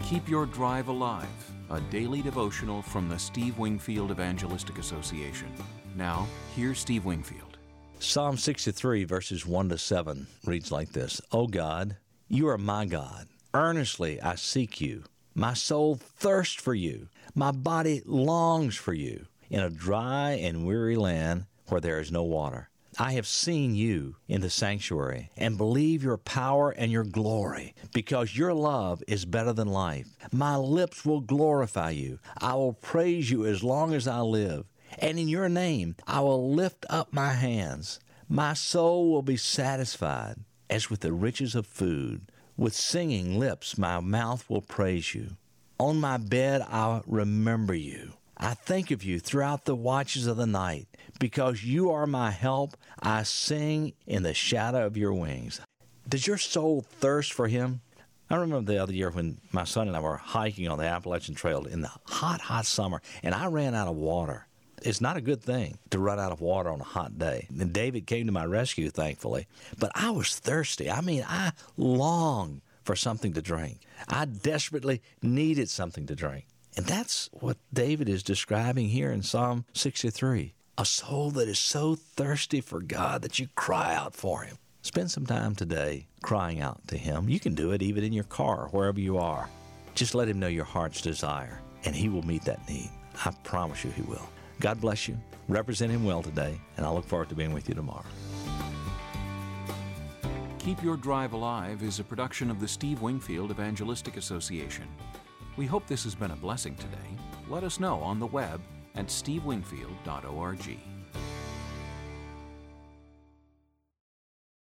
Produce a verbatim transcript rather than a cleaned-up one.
Keep Your Drive Alive, a daily devotional from the Steve Wingfield Evangelistic Association. Now, here's Steve Wingfield. Psalm sixty-three, verses one to seven reads like this. O God, you are my God. Earnestly I seek you. My soul thirsts for you. My body longs for you in a dry and weary land where there is no water. I have seen you in the sanctuary and believe your power and your glory, because your love is better than life. My lips will glorify you. I will praise you as long as I live, and in your name I will lift up my hands. My soul will be satisfied as with the riches of food. With singing lips my mouth will praise you. On my bed I remember you. I think of you throughout the watches of the night. Because you are my help, I sing in the shadow of your wings. Does your soul thirst for him? I remember the other year when my son and I were hiking on the Appalachian Trail in the hot, hot summer, and I ran out of water. It's not a good thing to run out of water on a hot day. And David came to my rescue, thankfully. But I was thirsty. I mean, I longed for something to drink. I desperately needed something to drink. And that's what David is describing here in Psalm sixty-three. A soul that is so thirsty for God that you cry out for him. Spend some time today crying out to him. You can do it even in your car, wherever you are. Just let him know your heart's desire, and he will meet that need. I promise you he will. God bless you. Represent him well today, and I look forward to being with you tomorrow. Keep Your Drive Alive is a production of the Steve Wingfield Evangelistic Association. We hope this has been a blessing today. Let us know on the web at steve wingfield dot org.